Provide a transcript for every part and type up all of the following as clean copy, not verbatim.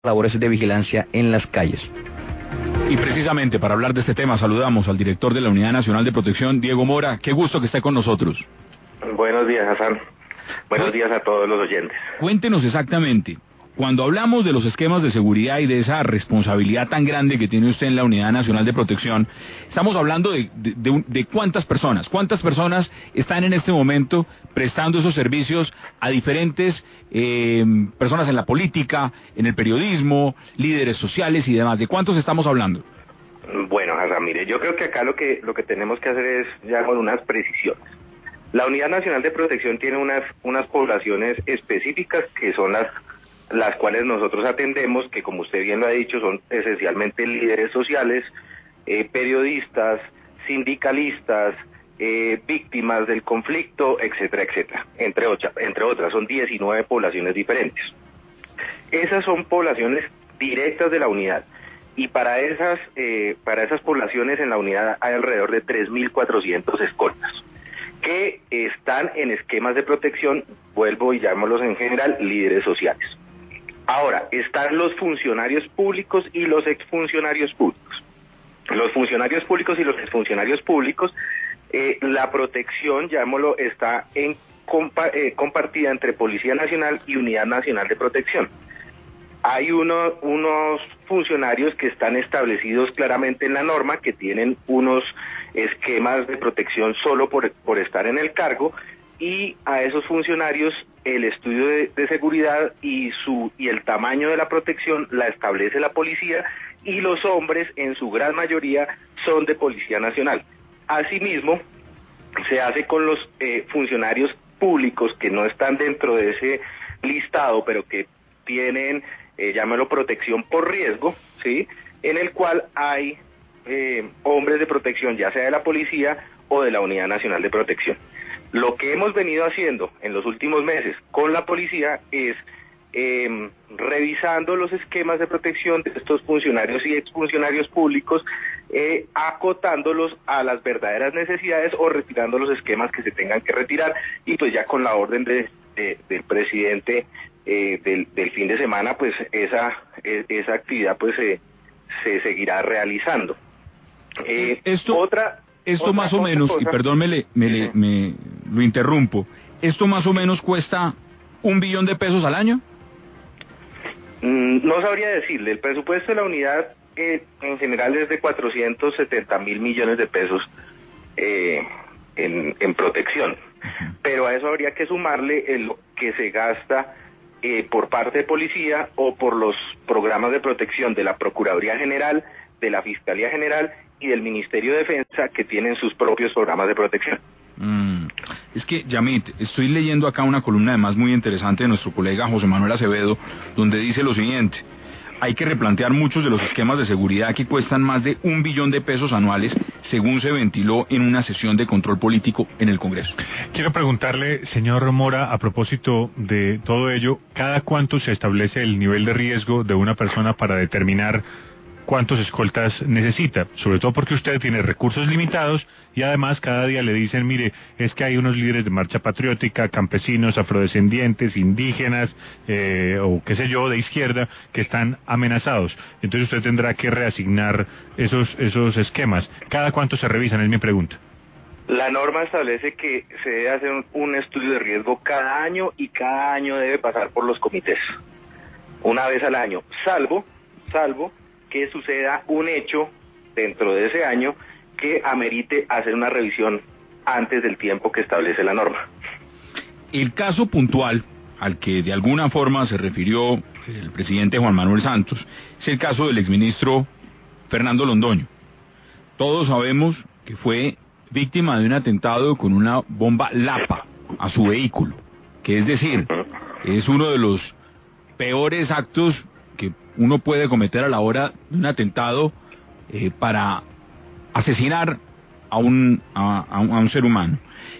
labores de vigilancia en las calles. Y precisamente para hablar de este tema saludamos al director de la Unidad Nacional de Protección, Diego Mora. Qué gusto que esté con nosotros. Buenos días, Hassan. Buenos días a todos los oyentes. Cuéntenos exactamente, cuando hablamos de los esquemas de seguridad y de esa responsabilidad tan grande que tiene usted en la Unidad Nacional de Protección, estamos hablando de cuántas personas están en este momento prestando esos servicios a diferentes personas en la política, en el periodismo, líderes sociales y demás. ¿De cuántos estamos hablando? Bueno, Hassan, mire, yo creo que acá lo que tenemos que hacer es ya con unas precisiones. La Unidad Nacional de Protección tiene unas poblaciones específicas que son las cuales nosotros atendemos, que como usted bien lo ha dicho, son esencialmente líderes sociales, periodistas, sindicalistas, víctimas del conflicto, etcétera, etcétera, entre otras, son 19 poblaciones diferentes. Esas son poblaciones directas de la unidad, y para esas poblaciones en la unidad hay alrededor de 3.400 escoltas, que están en esquemas de protección, vuelvo y llamémoslos en general, líderes sociales. Ahora, están los funcionarios públicos y los exfuncionarios públicos. Los funcionarios públicos y los exfuncionarios públicos, la protección, llamémoslo, está compartida entre Policía Nacional y Unidad Nacional de Protección. Hay unos funcionarios que están establecidos claramente en la norma, que tienen unos esquemas de protección solo por estar en el cargo, y a esos funcionarios el estudio de seguridad y el tamaño de la protección la establece la policía, y los hombres en su gran mayoría son de Policía Nacional. Asimismo, se hace con los funcionarios públicos que no están dentro de ese listado, pero que tienen, llámelo, protección por riesgo, ¿sí? En el cual hay hombres de protección, ya sea de la policía o de la Unidad Nacional de Protección. Lo que hemos venido haciendo en los últimos meses con la policía es revisando los esquemas de protección de estos funcionarios y exfuncionarios públicos, acotándolos a las verdaderas necesidades o retirando los esquemas que se tengan que retirar, y pues ya con la orden del presidente del fin de semana, pues esa actividad pues se seguirá realizando. Esto más o menos, y perdón, me lo interrumpo, ¿esto más o menos cuesta $1 billón al año? No sabría decirle. El presupuesto de la unidad en general es de 470.000 millones de pesos en protección, pero a eso habría que sumarle lo que se gasta por parte de policía o por los programas de protección de la Procuraduría General, de la Fiscalía General y del Ministerio de Defensa, que tienen sus propios programas de protección. Es que, Yamit, estoy leyendo acá una columna además muy interesante de nuestro colega José Manuel Acevedo, donde dice lo siguiente: hay que replantear muchos de los esquemas de seguridad que cuestan más de $1 billón anuales, según se ventiló en una sesión de control político en el Congreso. Quiero preguntarle, señor Mora, a propósito de todo ello, ¿cada cuánto se establece el nivel de riesgo de una persona para determinar cuántos escoltas necesita? Sobre todo porque usted tiene recursos limitados y además cada día le dicen, mire, es que hay unos líderes de marcha patriótica, campesinos, afrodescendientes, indígenas, o qué sé yo, de izquierda, que están amenazados. Entonces usted tendrá que reasignar esos esquemas. ¿Cada cuánto se revisan? Es mi pregunta. La norma establece que se debe hacer un estudio de riesgo cada año, y cada año debe pasar por los comités, una vez al año, salvo que suceda un hecho dentro de ese año que amerite hacer una revisión antes del tiempo que establece la norma. El caso puntual al que de alguna forma se refirió el presidente Juan Manuel Santos es el caso del exministro Fernando Londoño. Todos sabemos que fue víctima de un atentado con una bomba Lapa a su vehículo, que es decir, es uno de los peores actos que uno puede cometer a la hora de un atentado para asesinar a un ser humano.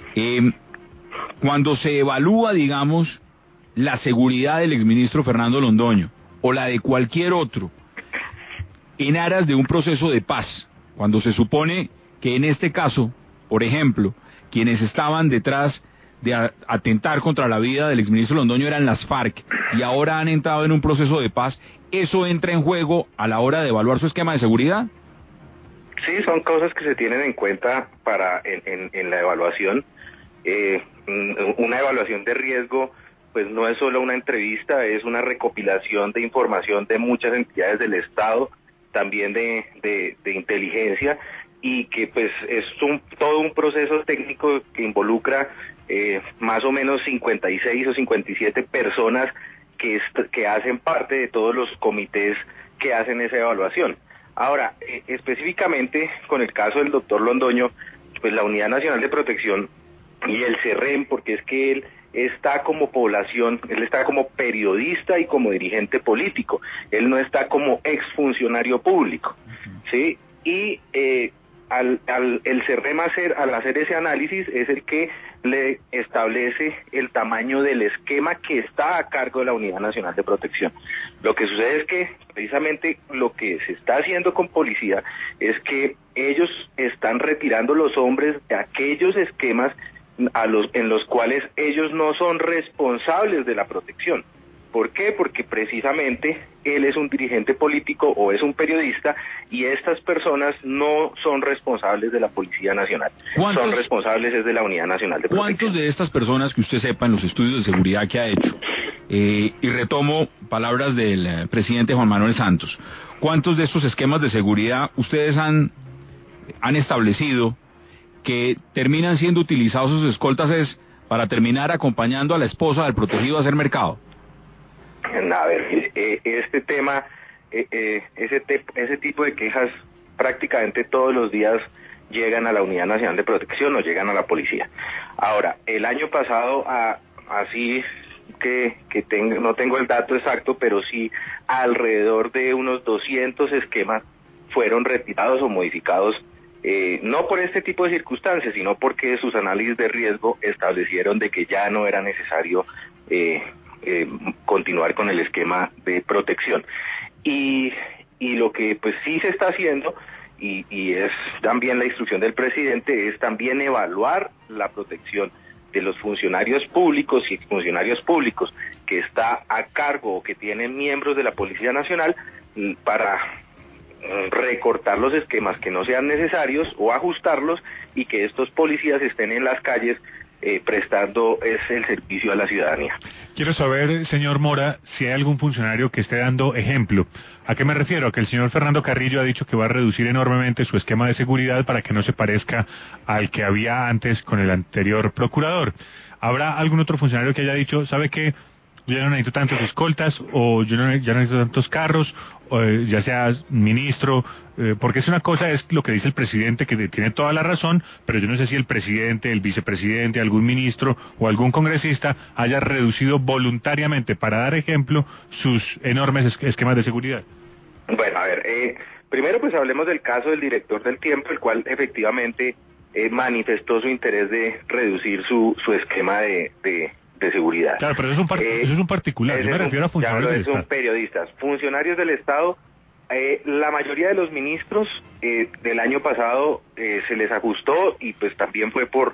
Cuando se evalúa, digamos, la seguridad del exministro Fernando Londoño o la de cualquier otro en aras de un proceso de paz, cuando se supone que en este caso, por ejemplo, quienes estaban detrás de atentar contra la vida del exministro Londoño eran las FARC y ahora han entrado en un proceso de paz, ¿eso entra en juego a la hora de evaluar su esquema de seguridad? Sí, son cosas que se tienen en cuenta en la evaluación. Una evaluación de riesgo pues no es solo una entrevista, es una recopilación de información de muchas entidades del Estado, también de inteligencia, y que pues es todo un proceso técnico que involucra más o menos 56 o 57 personas que hacen parte de todos los comités que hacen esa evaluación. Ahora, específicamente con el caso del doctor Londoño, pues la Unidad Nacional de Protección y el CERREM, porque es que él está como población, él está como periodista y como dirigente político, él no está como exfuncionario público, ¿sí? Y el CERREM al hacer ese análisis es el que le establece el tamaño del esquema que está a cargo de la Unidad Nacional de Protección. Lo que sucede es que precisamente lo que se está haciendo con policía es que ellos están retirando los hombres de aquellos esquemas en los cuales ellos no son responsables de la protección. ¿Por qué? Porque precisamente él es un dirigente político o es un periodista y estas personas no son responsables de la Policía Nacional. Son responsables de la Unidad Nacional de Protección. ¿Cuántos de estas personas que usted sepa en los estudios de seguridad que ha hecho, y retomo palabras del presidente Juan Manuel Santos, cuántos de estos esquemas de seguridad ustedes han establecido que terminan siendo utilizados sus escoltas para terminar acompañando a la esposa del protegido a hacer mercado? A ver, este tema, ese tipo de quejas prácticamente todos los días llegan a la Unidad Nacional de Protección o llegan a la policía. Ahora, el año pasado, así que no tengo el dato exacto, pero sí alrededor de unos 200 esquemas fueron retirados o modificados, no por este tipo de circunstancias, sino porque sus análisis de riesgo establecieron de que ya no era necesario continuar con el esquema de protección. Y lo que pues sí se está haciendo, y es también la instrucción del presidente, es también evaluar la protección de los funcionarios públicos y exfuncionarios públicos que está a cargo o que tienen miembros de la Policía Nacional, para recortar los esquemas que no sean necesarios o ajustarlos, y que estos policías estén en las calles prestando el servicio a la ciudadanía. Quiero saber, señor Mora, si hay algún funcionario que esté dando ejemplo. ¿A qué me refiero? A que el señor Fernando Carrillo ha dicho que va a reducir enormemente su esquema de seguridad para que no se parezca al que había antes con el anterior procurador. ¿Habrá algún otro funcionario que haya dicho, sabe qué, yo ya no necesito tantas escoltas, o yo ya no necesito tantos carros, ya sea ministro, porque es una cosa, es lo que dice el presidente, que tiene toda la razón, pero yo no sé si el presidente, el vicepresidente, algún ministro o algún congresista haya reducido voluntariamente, para dar ejemplo, sus enormes esquemas de seguridad. Bueno, a ver, primero pues hablemos del caso del director del tiempo, el cual efectivamente manifestó su interés de reducir su esquema de seguridad. Claro, pero eso es un particular, yo me refiero a funcionarios del Estado. Son periodistas. Funcionarios del Estado, la mayoría de los ministros del año pasado se les ajustó, y pues también fue por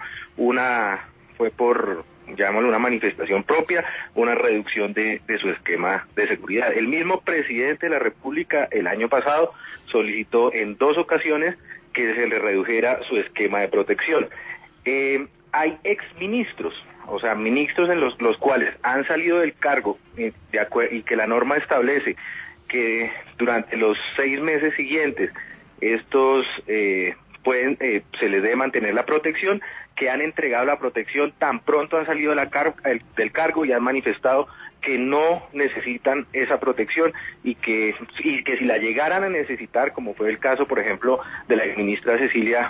llamémoslo una manifestación propia, una reducción de su esquema de seguridad. El mismo presidente de la República el año pasado solicitó en 2 ocasiones que se le redujera su esquema de protección. Hay exministros, o sea, ministros en los cuales han salido del cargo y que la norma establece que durante los 6 meses siguientes estos se les debe mantener la protección, que han entregado la protección tan pronto han salido del cargo y han manifestado que no necesitan esa protección, y que si la llegaran a necesitar, como fue el caso, por ejemplo, de la exministra Cecilia,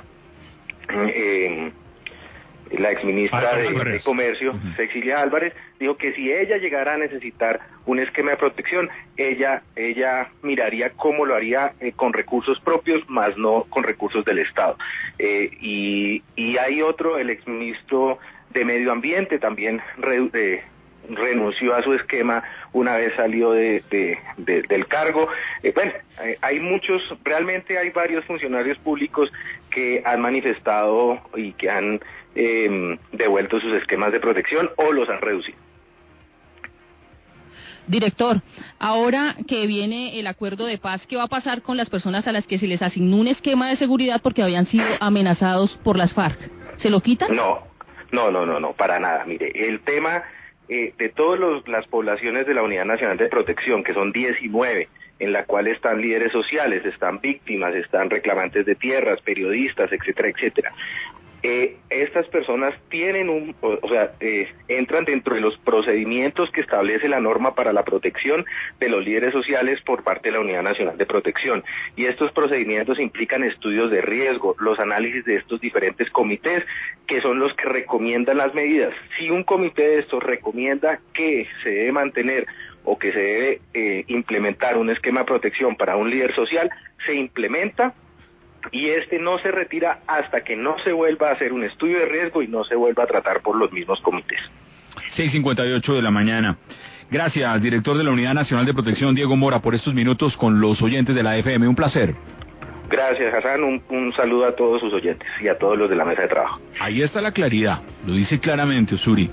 la exministra de Comercio, Cecilia Álvarez, dijo que si ella llegara a necesitar un esquema de protección, ella miraría cómo lo haría con recursos propios, más no con recursos del Estado. Y hay otro, el exministro de Medio Ambiente, también renunció a su esquema una vez salió del cargo. Hay realmente hay varios funcionarios públicos que han manifestado y que han devuelto sus esquemas de protección o los han reducido. Director, ahora que viene el acuerdo de paz, ¿qué va a pasar con las personas a las que se les asignó un esquema de seguridad porque habían sido amenazados por las FARC? ¿Se lo quitan? No, para nada. Mire, el tema de todas las poblaciones de la Unidad Nacional de Protección, que son 19, en la cual están líderes sociales, están víctimas, están reclamantes de tierras, periodistas, etcétera, etcétera. Estas personas tienen entran dentro de los procedimientos que establece la norma para la protección de los líderes sociales por parte de la Unidad Nacional de Protección. Y estos procedimientos implican estudios de riesgo, los análisis de estos diferentes comités, que son los que recomiendan las medidas. Si un comité de estos recomienda que se debe mantener o que se debe implementar un esquema de protección para un líder social, se implementa, y no se retira hasta que no se vuelva a hacer un estudio de riesgo y no se vuelva a tratar por los mismos comités. 6:58 de la mañana. Gracias, director de la Unidad Nacional de Protección, Diego Mora, por estos minutos con los oyentes de la FM. Un placer. Gracias, Hassan. Un saludo a todos sus oyentes y a todos los de la mesa de trabajo. Ahí está la claridad. Lo dice claramente Usuri,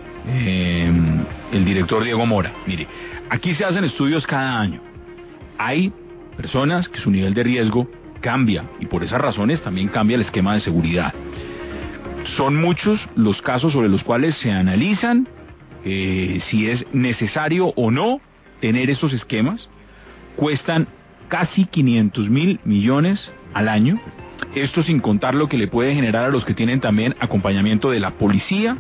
el director Diego Mora. Mire, aquí se hacen estudios cada año. Hay personas que su nivel de riesgo cambia, y por esas razones también cambia el esquema de seguridad. Son muchos los casos sobre los cuales se analizan si es necesario o no tener esos esquemas. Cuestan casi 500.000 millones al año, esto sin contar lo que le puede generar a los que tienen también acompañamiento de la policía,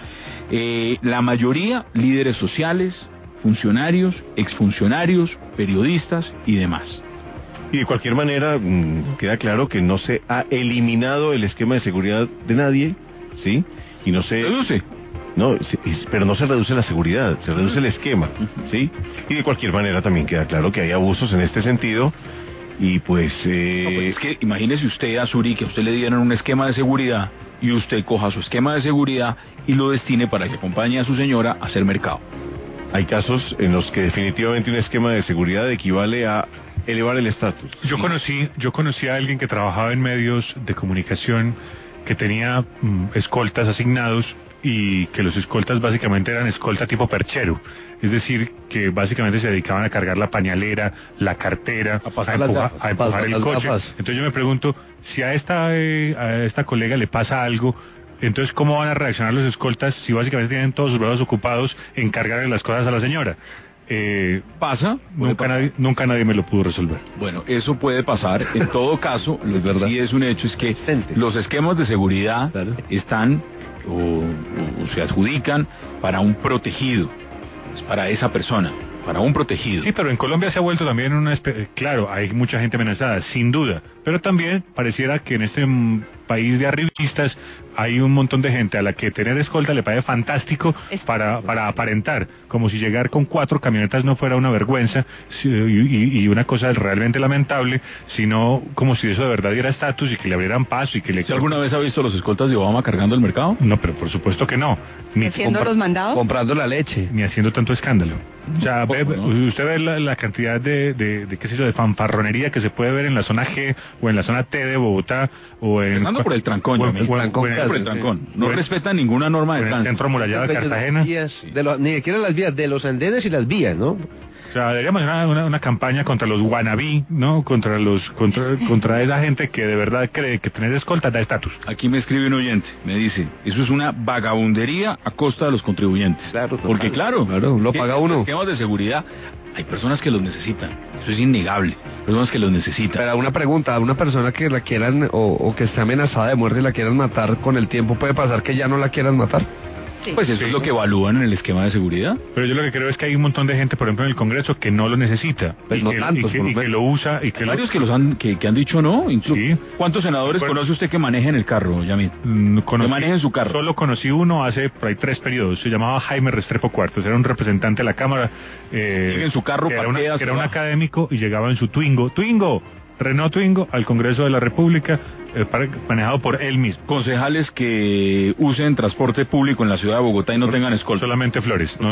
la mayoría líderes sociales, funcionarios, exfuncionarios, periodistas y demás. Y de cualquier manera, queda claro que no se ha eliminado el esquema de seguridad de nadie, ¿sí? Y no se... ¿Reduce? No, pero no se reduce la seguridad, se reduce el esquema, ¿sí? Y de cualquier manera también queda claro que hay abusos en este sentido, y pues... No, pues es que imagínese usted, Azuri, que a usted le dieran un esquema de seguridad, y usted coja su esquema de seguridad y lo destine para que acompañe a su señora a hacer mercado. Hay casos en los que definitivamente un esquema de seguridad equivale a elevar el estatus. Yo conocí a alguien que trabajaba en medios de comunicación que tenía escoltas asignados, y que los escoltas básicamente eran escolta tipo perchero, es decir, que básicamente se dedicaban a cargar la pañalera, la cartera, a empujar el coche. Entonces yo me pregunto, si a esta colega le pasa algo, entonces ¿cómo van a reaccionar los escoltas si básicamente tienen todos sus brazos ocupados en cargarle las cosas a la señora? ¿Pasa? Nunca nadie me lo pudo resolver. Bueno, eso puede pasar. En todo caso, lo que sí es un hecho es que los esquemas de seguridad están o se adjudican para un protegido, es para esa persona, para un protegido. Sí, pero en Colombia se ha vuelto también claro, hay mucha gente amenazada, sin duda, pero también pareciera que en este país de arribistas hay un montón de gente a la que tener escolta le parece fantástico para aparentar, como si llegar con 4 camionetas no fuera una vergüenza y una cosa realmente lamentable, sino como si eso de verdad diera estatus y que le abrieran paso y que le... ¿Usted alguna vez ha visto los escoltas de Obama cargando el mercado? No, pero por supuesto que no. Ni haciendo los mandados, comprando la leche, ni haciendo tanto escándalo. O sea, usted ve la cantidad de qué sé yo, de fanfarronería que se puede ver en la zona G o en la zona T de Bogotá o en... Empezando por el trancón, por el trancón. No respetan ninguna norma de tránsito. El centro amurallado de Cartagena. Ni siquiera las vías, de los andenes y las vías, ¿no? O sea, deberíamos hacer una campaña contra los wannabe, ¿no? Contra esa gente que de verdad cree que tener escolta da estatus. Aquí me escribe un oyente, me dice, eso es una vagabundería a costa de los contribuyentes. Claro, total. Porque claro, lo paga uno. Los esquemas de seguridad, hay personas que los necesitan, eso es innegable, personas que los necesitan. Pero una pregunta, a una persona que la quieran o que esté amenazada de muerte y la quieran matar, con el tiempo puede pasar que ya no la quieran matar. Pues eso es lo que evalúan en el esquema de seguridad. Pero yo lo que creo es que hay un montón de gente, por ejemplo, en el Congreso que no lo necesita. Pues y que lo usa. Hay varios que han dicho no. Sí. ¿Cuántos senadores conoce usted que manejen el carro, Yamil? Que manejen su carro. Solo conocí uno hace por ahí 3 periodos. Se llamaba Jaime Restrepo Cuartos. Era un representante de la Cámara. En su carro que era un académico y llegaba en su Twingo, Renault Twingo, al Congreso de la República, manejado por él mismo. Concejales que usen transporte público en la ciudad de Bogotá y no tengan escolta. Solamente flores.